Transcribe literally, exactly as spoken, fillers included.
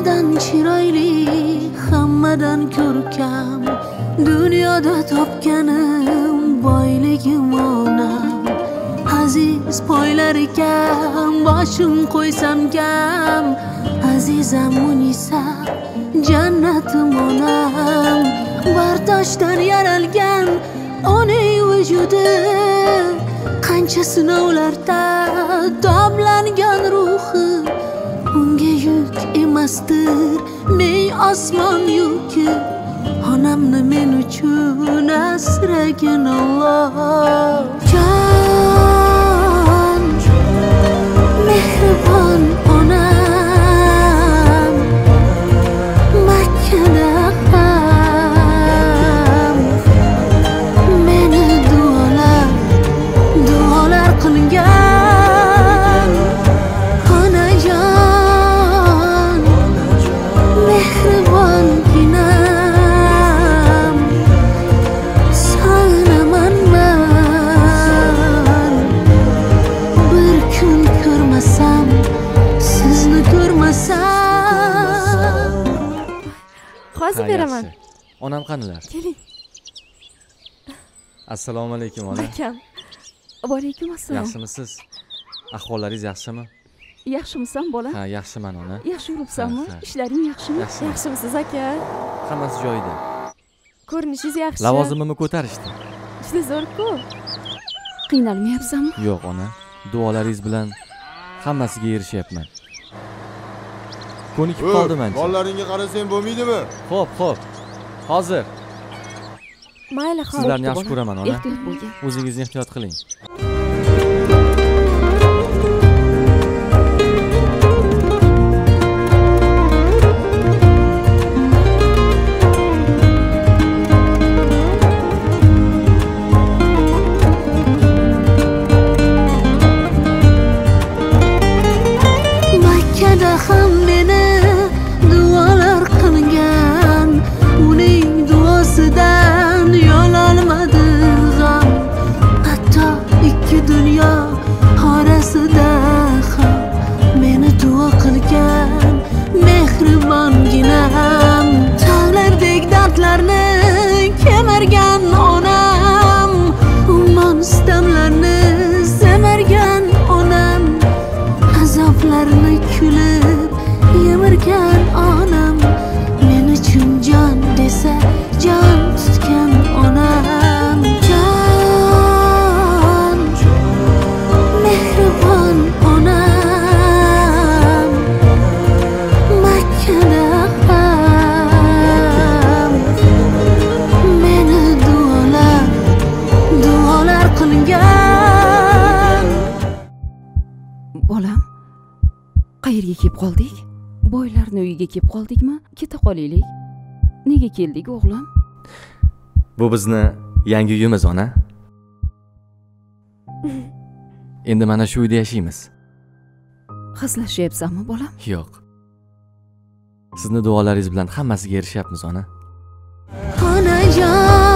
hammadan chiroyli, hammadan ko'rkam, dunyoda topganim boyligim onam. Aziz poylar ekan, boshim qo'ysam kam, azizam Munisa, jannatim onam. Bardoshdan yaralgan oning vujudi, qancha sinovlarda toblangan ruhi, unga yuk emasdir ming osmon yuki. Onamni men uchun asragin Alloh. Jon, mehribon onam, Makkada ham meni duolar, duolar qilgan. Onajon, mehribon inam, sog'inaman man. Bir kun ko'rmasam, sizni ko'rmasam. Hozir beraman. Onam qanilar? Keling. Assalomu alaykum ona. Akam. Va alaykum assalom. Yaxshimisiz? Ahvollaringiz yaxshimi? Yaxshimisan bola? Ha, yaxshiman ona. Yaxshi yuribsanmi? Ha, ha. Ishlaring yaxshimi? Yaxshi. Yaxshimisiz aka? Hammasi joyida. Ko'rinishingiz yaxshi. Lavozimimni ko'tarishdi. Juda zo'r-ku. Qiynalmayapsanmi? Yo'q ona. Duolaringiz bilan hammasiga erishyapman. Ko'nikib qoldim ancha. Bolalaringga qarasang bo'lmaydimi? Xo'p, xo'p. Hozir. Mayli, xo'p. Sizlarni yaxshi ko'raman ona. Ehtiyot bo'ling. O'zingizni ehtiyot qiling. Makkada ham meni duolar qilgan, uning duosidan yololmadi g'am. Hatto ikki dunyo orasida ham meni duo qilgan mehribonginam. Tog'lardek dardlarni kemirgan onam, ummon sitamlarni semirgan onam, azoblarni kulib yemirgan onam, men uchun jon desa jon tutgan onam. Jon, mehribon onam, Makkada ham meni duolar, duolar qilgan. Bolam, qayerga kelib qoldik? Boylarning uyiga kelib qoldikmi? Keta qolaylik. Nega keldik o'g'lim? Bu bizni yangi uyimiz ona. Endi mana shu uyda yashaymiz. Xaslashyapsanmi bolam? Yo'q. Sizni duolaringiz bilan hammasiga erishyapmiz ona. Onajon,